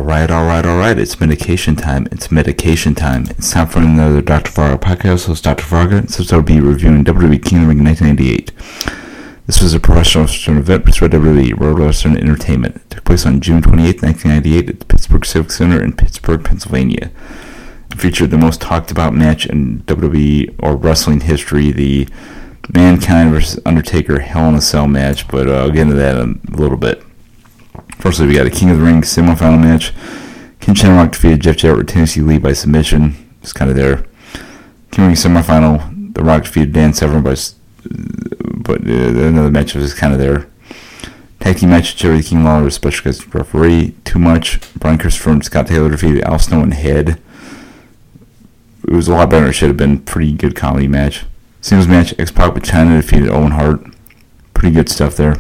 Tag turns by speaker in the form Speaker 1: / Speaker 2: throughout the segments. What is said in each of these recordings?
Speaker 1: Alright. It's medication time. It's time for another Dr. Varga podcast. Host Dr. Varga. Since I'll be reviewing WWE King of the Ring 1998. This was a professional wrestling event produced by WWE World Wrestling Entertainment. It took place on June 28, 1998 at the Pittsburgh Civic Center in Pittsburgh, Pennsylvania. It featured the most talked about match in WWE or wrestling history, the Mankind vs. Undertaker Hell in a Cell match, but I'll get into that in a little bit. Firstly, we got a King of the Ring semifinal match. Ken Shamrock defeated Jeff Jarrett with Tennessee Lee by submission. It's kind of there. King of the Ring semifinal, The Rock defeated Dan Severn but another match was kind of there. Tag team match, Jerry King Lawler was special guest referee. Too much. Brian Christopher and Scott Taylor defeated Al Snow and Head. It was a lot better than it should have been. Pretty good comedy match. Singles match, X-Pac with China defeated Owen Hart. Pretty good stuff there.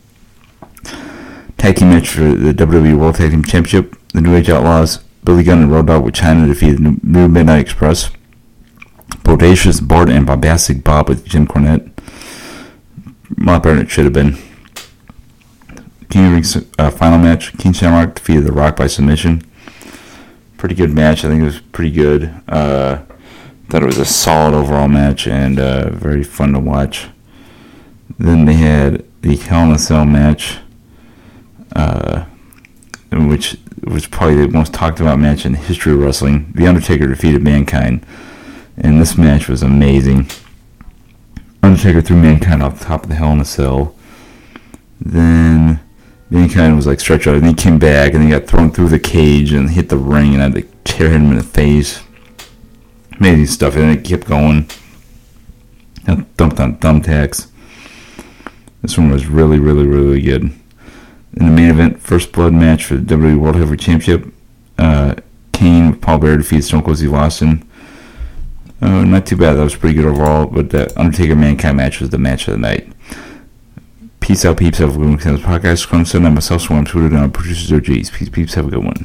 Speaker 1: Tag team match for the WWE World Tag Team Championship. The New Age Outlaws, Billy Gunn and Road Dogg with China defeated New Midnight Express. Bodacious Bart and Bombastic Bob with Jim Cornette. A lot better than it should have been. King of the Ring final match. King Shamrock defeated The Rock by submission. Pretty good match. I think it was pretty good. Thought it was a solid overall match and very fun to watch. Then they had the Hell in a Cell match, which was probably the most talked about match in the history of wrestling. The Undertaker defeated Mankind, and this match was amazing. Undertaker threw Mankind off the top of the Hell in a Cell. Then Mankind was like stretched out, and he came back, and he got thrown through the cage and hit the ring, and had the chair hit him in the face. Amazing stuff, and it kept going. Dumped on thumbtacks. This one was really, really, really good. In the main event, First Blood match for the WWE World Heavyweight Championship, Kane with Paul Bearer defeated Stone Cold Steve Austin. Not too bad. That was pretty good overall, but the Undertaker Mankind match was the match of the night. Peace out, peeps. Have a good one. Podcast. I'm myself, so I'm Twitter, and our producer, Joe G's. Peace, peeps. Have a good one.